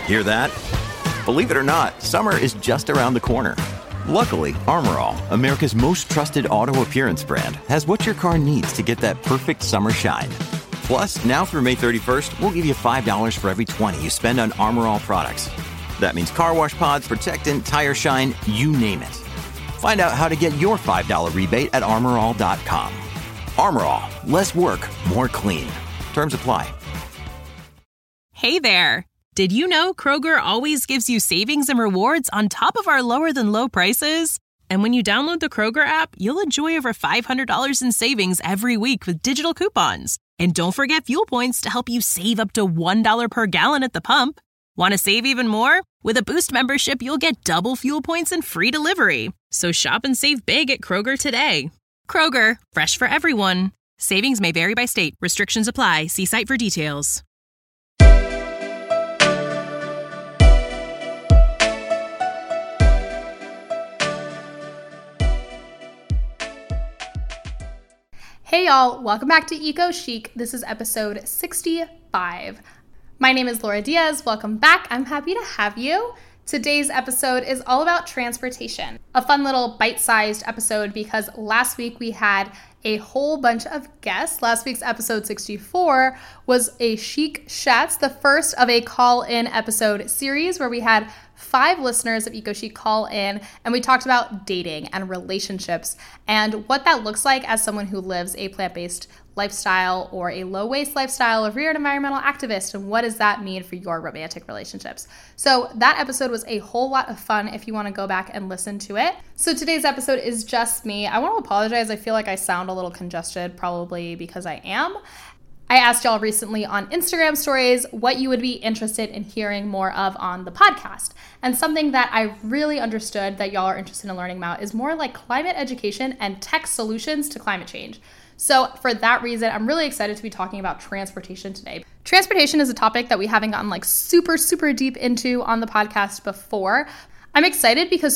Hear that? Believe it or not, summer is just around the corner. Luckily, Armor All, America's most trusted auto appearance brand, has what your car needs to get that perfect summer shine. Plus, now through May 31st, we'll give you $5 for every $20 you spend on Armor All products. That means car wash pods, protectant, tire shine, you name it. Find out how to get your $5 rebate at armorall.com. Armor All, less work, more clean. Terms apply. Hey there! Did you know Kroger always gives you savings and rewards on top of our lower-than-low prices? And when you download the Kroger app, you'll enjoy over $500 in savings every week with digital coupons. And don't forget fuel points to help you save up to $1 per gallon at the pump. Want to save even more? With a Boost membership, you'll get double fuel points and free delivery. So shop and save big at Kroger today. Kroger, fresh for everyone. Savings may vary by state. Restrictions apply. See site for details. Hey y'all, welcome back to Eco Chic. This is episode 65. My name is Laura Diaz. Welcome back. I'm happy to have you. Today's episode is all about transportation. A fun little bite-sized episode because last week we had a whole bunch of guests. Last week's episode 64 was a Chic Chats, the first of a call-in episode series where we had 5 listeners of Eco Chic call in, and we talked about dating and relationships and what that looks like as someone who lives a plant-based lifestyle or a low-waste lifestyle, or if you're an environmental activist, and what does that mean for your romantic relationships. So that episode was a whole lot of fun if you want to go back and listen to it. So today's episode is just me. I want to apologize. I feel like I sound a little congested, probably because I am. I asked y'all recently on Instagram stories what you would be interested in hearing more of on the podcast. And something that I really understood that y'all are interested in learning about is more like climate education and tech solutions to climate change. So for that reason, I'm really excited to be talking about transportation today. Transportation is a topic that we haven't gotten like super deep into on the podcast before. I'm excited because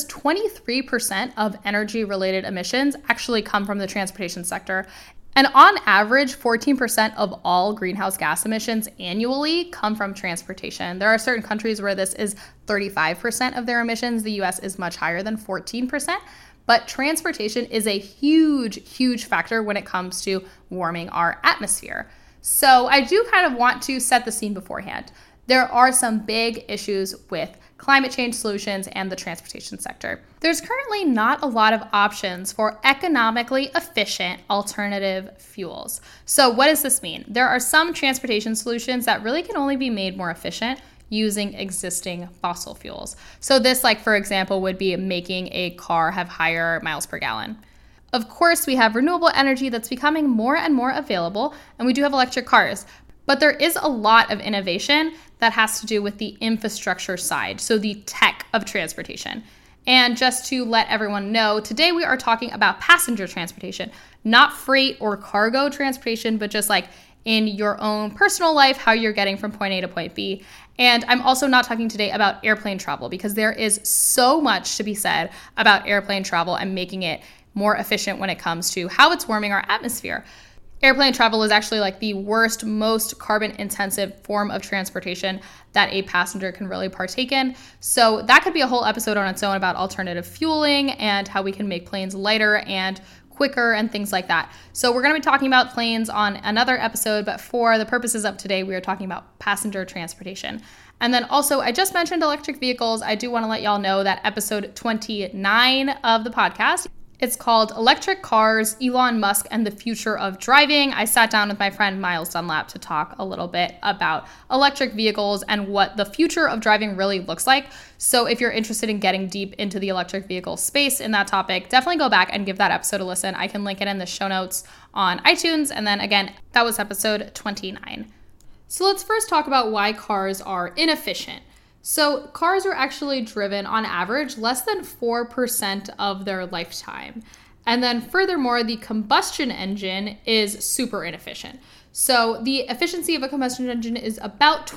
23% of energy-related emissions actually come from the transportation sector. And on average, 14% of all greenhouse gas emissions annually come from transportation. There are certain countries where this is 35% of their emissions. The US is much higher than 14%. But transportation is a huge factor when it comes to warming our atmosphere. So I do kind of want to set the scene beforehand. There are some big issues with climate change solutions and the transportation sector. There's currently not a lot of options for economically efficient alternative fuels. So what does this mean? There are some transportation solutions that really can only be made more efficient using existing fossil fuels. So this, like for example, would be making a car have higher miles per gallon. Of course, we have renewable energy that's becoming more and more available, and we do have electric cars. But there is a lot of innovation that has to do with the infrastructure side, so the tech of transportation. And just to let everyone know, today we are talking about passenger transportation, not freight or cargo transportation, but just like in your own personal life, how you're getting from point A to point B. And I'm also not talking today about airplane travel because there is so much to be said about airplane travel and making it more efficient when it comes to how it's warming our atmosphere. Airplane travel is actually like the worst, most carbon intensive form of transportation that a passenger can really partake in. So that could be a whole episode on its own about alternative fueling and how we can make planes lighter and quicker and things like that. So we're going to be talking about planes on another episode, but for the purposes of today, we are talking about passenger transportation. And then also, I just mentioned electric vehicles. I do want to let y'all know that episode 29 of the podcast, it's called Electric Cars, Elon Musk, and the Future of Driving. I sat down with my friend Miles Dunlap to talk a little bit about electric vehicles and what the future of driving really looks like. So if you're interested in getting deep into the electric vehicle space in that topic, definitely go back and give that episode a listen. I can link it in the show notes on iTunes. And then again, that was episode 29. So let's first talk about why cars are inefficient. So cars are actually driven on average less than 4% of their lifetime. And then furthermore, the combustion engine is super inefficient. So the efficiency of a combustion engine is about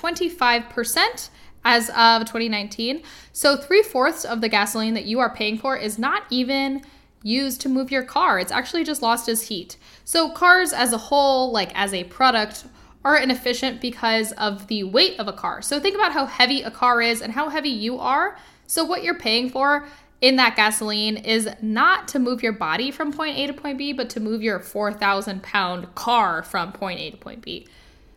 25% as of 2019. So 3/4 of the gasoline that you are paying for is not even used to move your car. It's actually just lost as heat. So cars as a whole, like as a product, are inefficient because of the weight of a car. So think about how heavy a car is and how heavy you are. So what you're paying for in that gasoline is not to move your body from point A to point B, but to move your 4,000 pound car from point A to point B.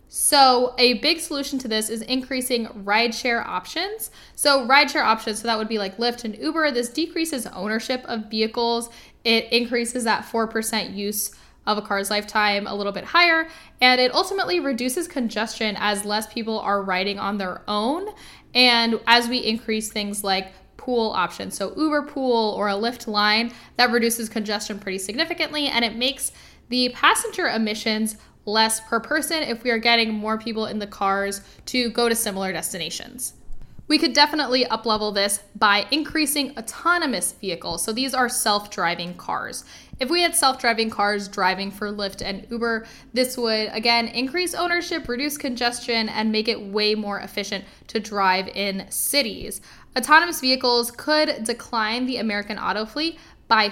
So a big solution to this is increasing rideshare options. So that would be like Lyft and Uber. This decreases ownership of vehicles. It increases that 4% use of a car's lifetime a little bit higher, and it ultimately reduces congestion as less people are riding on their own. And as we increase things like pool options, so Uber Pool or a Lyft line, that reduces congestion pretty significantly, and it makes the passenger emissions less per person if we are getting more people in the cars to go to similar destinations. We could definitely up-level this by increasing autonomous vehicles. So these are self-driving cars. If we had self-driving cars driving for Lyft and Uber, this would, again, increase ownership, reduce congestion, and make it way more efficient to drive in cities. Autonomous vehicles could decline the American auto fleet by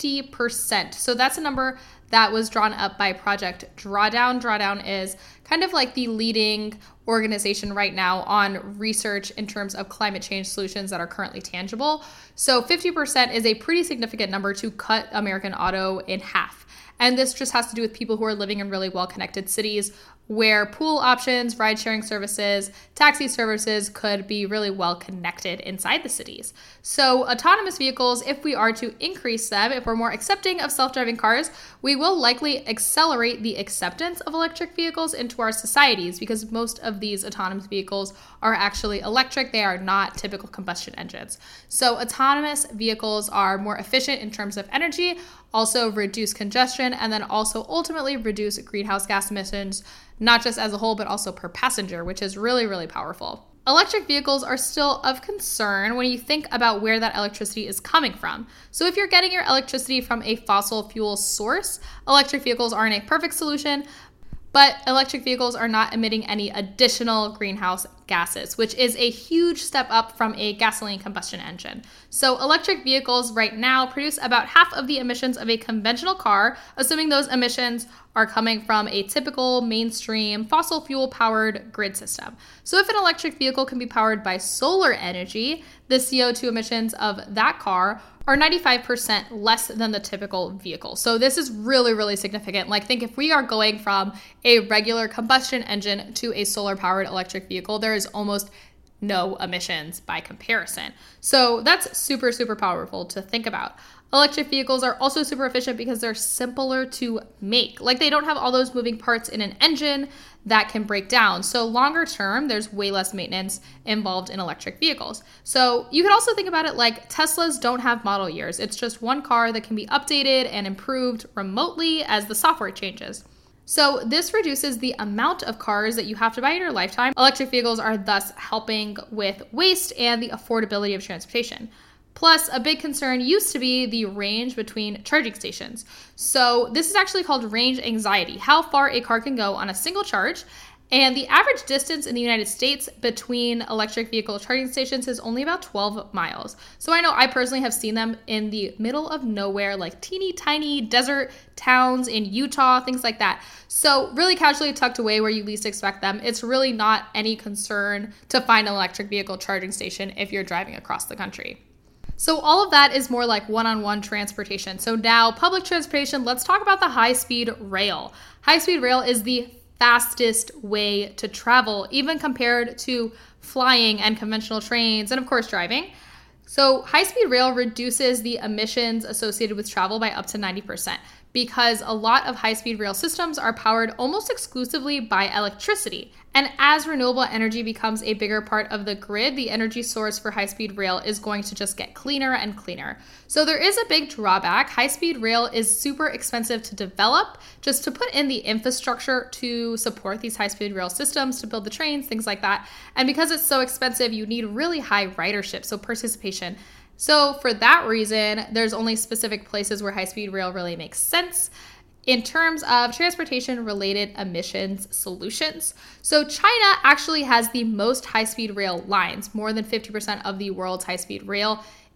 50%. So that's a number that was drawn up by Project Drawdown. Drawdown is kind of like the leading organization right now on research in terms of climate change solutions that are currently tangible. So 50% is a pretty significant number to cut American auto in half. And this just has to do with people who are living in really well-connected cities where pool options, ride-sharing services, taxi services could be really well connected inside the cities. So autonomous vehicles, if we are to increase them, if we're more accepting of self-driving cars, we will likely accelerate the acceptance of electric vehicles into our societies because most of these autonomous vehicles are actually electric. They are not typical combustion engines. So autonomous vehicles are more efficient in terms of energy, also reduce congestion, and then also ultimately reduce greenhouse gas emissions, not just as a whole, but also per passenger, which is really, really powerful. Electric vehicles are still of concern when you think about where that electricity is coming from. So if you're getting your electricity from a fossil fuel source, electric vehicles aren't a perfect solution, but electric vehicles are not emitting any additional greenhouse gases, which is a huge step up from a gasoline combustion engine. So electric vehicles right now produce about half of the emissions of a conventional car, assuming those emissions are coming from a typical mainstream fossil fuel powered grid system. So if an electric vehicle can be powered by solar energy, the CO2 emissions of that car are 95% less than the typical vehicle. So this is really, really significant. Like think if we are going from a regular combustion engine to a solar powered electric vehicle, there is almost no emissions by comparison. So that's super, super powerful to think about. Electric vehicles are also super efficient because they're simpler to make. Like they don't have all those moving parts in an engine that can break down. So longer term, there's way less maintenance involved in electric vehicles. So you could also think about it like Teslas don't have model years. It's just one car that can be updated and improved remotely as the software changes. So this reduces the amount of cars that you have to buy in your lifetime. Electric vehicles are thus helping with waste and the affordability of transportation. Plus, a big concern used to be the range between charging stations. So this is actually called range anxiety, how far a car can go on a single charge. And the average distance in the United States between electric vehicle charging stations is only about 12 miles. So I know I personally have seen them in the middle of nowhere, like teeny tiny desert towns in Utah, things like that. So really casually tucked away where you least expect them. It's really not any concern to find an electric vehicle charging station if you're driving across the country. So all of that is more like one-on-one transportation. So now public transportation, let's talk about the high-speed rail. High-speed rail is the fastest way to travel, even compared to flying and conventional trains and of course driving. So high-speed rail reduces the emissions associated with travel by up to 90% because a lot of high-speed rail systems are powered almost exclusively by electricity. And as renewable energy becomes a bigger part of the grid, the energy source for high-speed rail is going to just get cleaner and cleaner. So there is a big drawback. High-speed rail is super expensive to develop, just to put in the infrastructure to support these high-speed rail systems, to build the trains, things like that. And because it's so expensive, you need really high ridership, so participation. So for that reason, there's only specific places where high-speed rail really makes sense in terms of transportation-related emissions solutions. So China actually has the most high-speed rail lines. More than 50% of the world's high-speed rail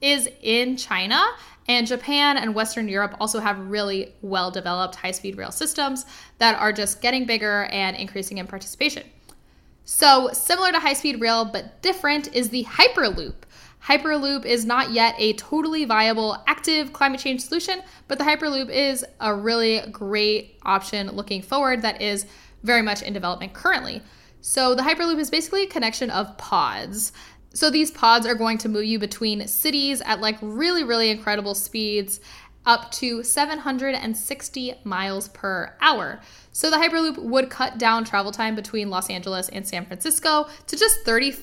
is in China, and Japan and Western Europe also have really well-developed high-speed rail systems that are just getting bigger and increasing in participation. So similar to high-speed rail, but different, is the Hyperloop. Hyperloop is not yet a totally viable, active climate change solution, but the Hyperloop is a really great option looking forward that is very much in development currently. So the Hyperloop is basically a connection of pods. So these pods are going to move you between cities at like really, really incredible speeds, up to 760 miles per hour. So the Hyperloop would cut down travel time between Los Angeles and San Francisco to just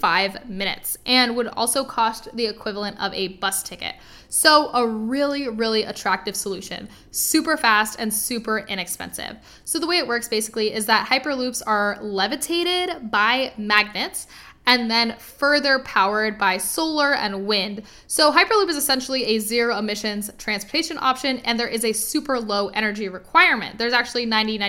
35 minutes and would also cost the equivalent of a bus ticket. So a really, really attractive solution, super fast and super inexpensive. So the way it works basically is that Hyperloops are levitated by magnets and then further powered by solar and wind. So Hyperloop is essentially a zero emissions transportation option, and there is a super low energy requirement. There's actually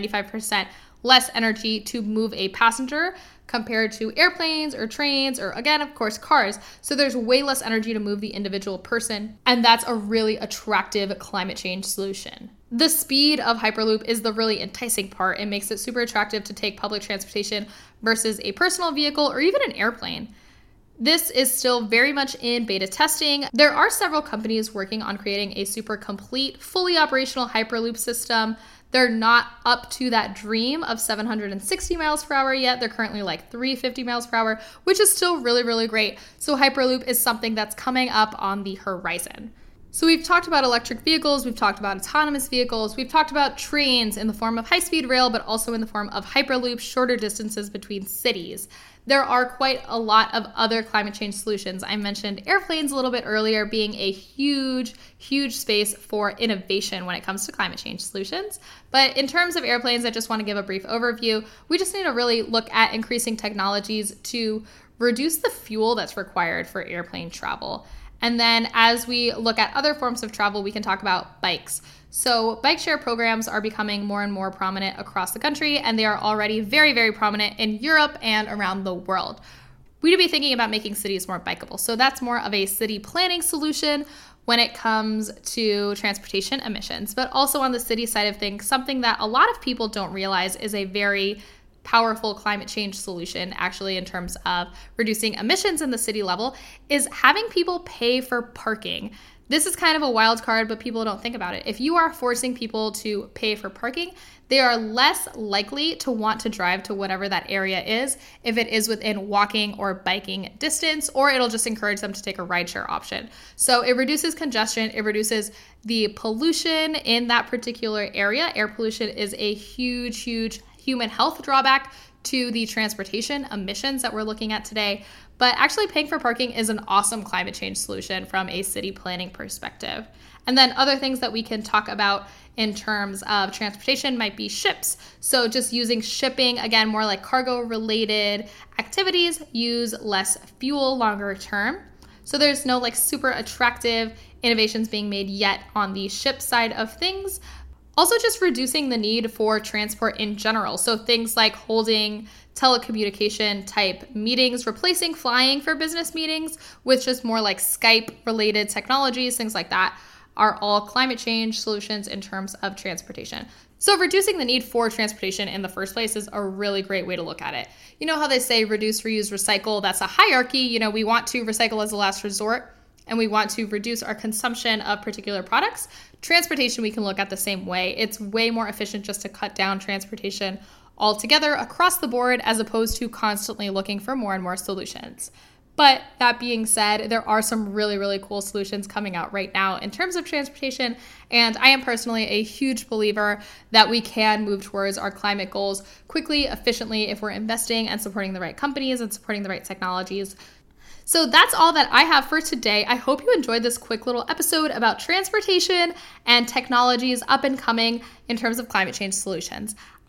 95% less energy to move a passenger compared to airplanes or trains or, again, of course, cars. So there's way less energy to move the individual person, and that's a really attractive climate change solution. The speed of Hyperloop is the really enticing part. It makes it super attractive to take public transportation versus a personal vehicle or even an airplane. This is still very much in beta testing. There are several companies working on creating a super complete, fully operational Hyperloop system. They're not up to that dream of 760 miles per hour yet. They're currently like 350 miles per hour, which is still really, really great. So Hyperloop is something that's coming up on the horizon. So we've talked about electric vehicles, we've talked about autonomous vehicles, we've talked about trains in the form of high-speed rail, but also in the form of Hyperloop, shorter distances between cities. There are quite a lot of other climate change solutions. I mentioned airplanes a little bit earlier being a huge, huge space for innovation when it comes to climate change solutions. But in terms of airplanes, I just want to give a brief overview. We just need to really look at increasing technologies to reduce the fuel that's required for airplane travel. And then as we look at other forms of travel, we can talk about bikes. So bike share programs are becoming more and more prominent across the country, and they are already very, very prominent in Europe and around the world. We need to be thinking about making cities more bikeable. So that's more of a city planning solution when it comes to transportation emissions. But also on the city side of things, something that a lot of people don't realize is a very powerful climate change solution, actually, in terms of reducing emissions in the city level, is having people pay for parking. This is kind of a wild card, but people don't think about it. If you are forcing people to pay for parking, they are less likely to want to drive to whatever that area is if it is within walking or biking distance, or it'll just encourage them to take a rideshare option. So it reduces congestion, it reduces the pollution in that particular area. Air pollution is a huge, huge human health drawback to the transportation emissions that we're looking at today. But actually paying for parking is an awesome climate change solution from a city planning perspective. And then other things that we can talk about in terms of transportation might be ships. So just using shipping, again, more like cargo related activities, use less fuel longer term. So there's no like super attractive innovations being made yet on the ship side of things. Also just reducing the need for transport in general. So things like holding telecommunication type meetings, replacing flying for business meetings with just more like Skype related technologies, things like that are all climate change solutions in terms of transportation. So reducing the need for transportation in the first place is a really great way to look at it. You know how they say reduce, reuse, recycle? That's a hierarchy. We want to recycle as a last resort, and we want to reduce our consumption of particular products. Transportation, we can look at the same way. It's way more efficient just to cut down transportation altogether across the board as opposed to constantly looking for more and more solutions. But that being said, there are some really, really cool solutions coming out right now in terms of transportation. And I am personally a huge believer that we can move towards our climate goals quickly, efficiently, if we're investing and supporting the right companies and supporting the right technologies. So that's all that I have for today. I hope you enjoyed this quick little episode about transportation and technologies up and coming in terms of climate change solutions.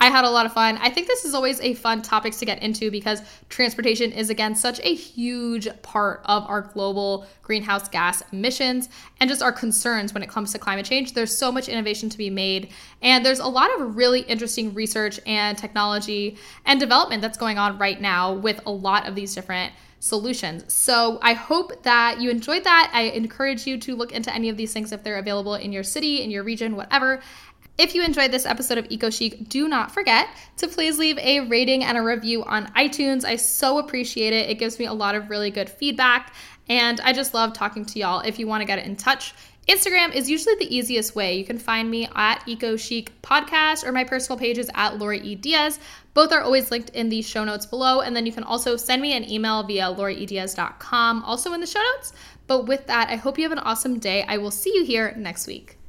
I had a lot of fun. I think this is always a fun topic to get into because transportation is, again, such a huge part of our global greenhouse gas emissions and just our concerns when it comes to climate change. There's so much innovation to be made, and there's a lot of really interesting research and technology and development that's going on right now with a lot of these different solutions. So I hope that you enjoyed that. I encourage you to look into any of these things if they're available in your city, in your region, whatever. If you enjoyed this episode of Eco Chic, do not forget to please leave a rating and a review on iTunes. I so appreciate it. It gives me a lot of really good feedback, and I just love talking to y'all. If you want to get in touch, Instagram is usually the easiest way. You can find me at Eco Chic Podcast, or my personal page is at Lori E. Diaz. Both are always linked in the show notes below, and then you can also send me an email via loriediaz.com, also in the show notes. But with that, I hope you have an awesome day. I will see you here next week.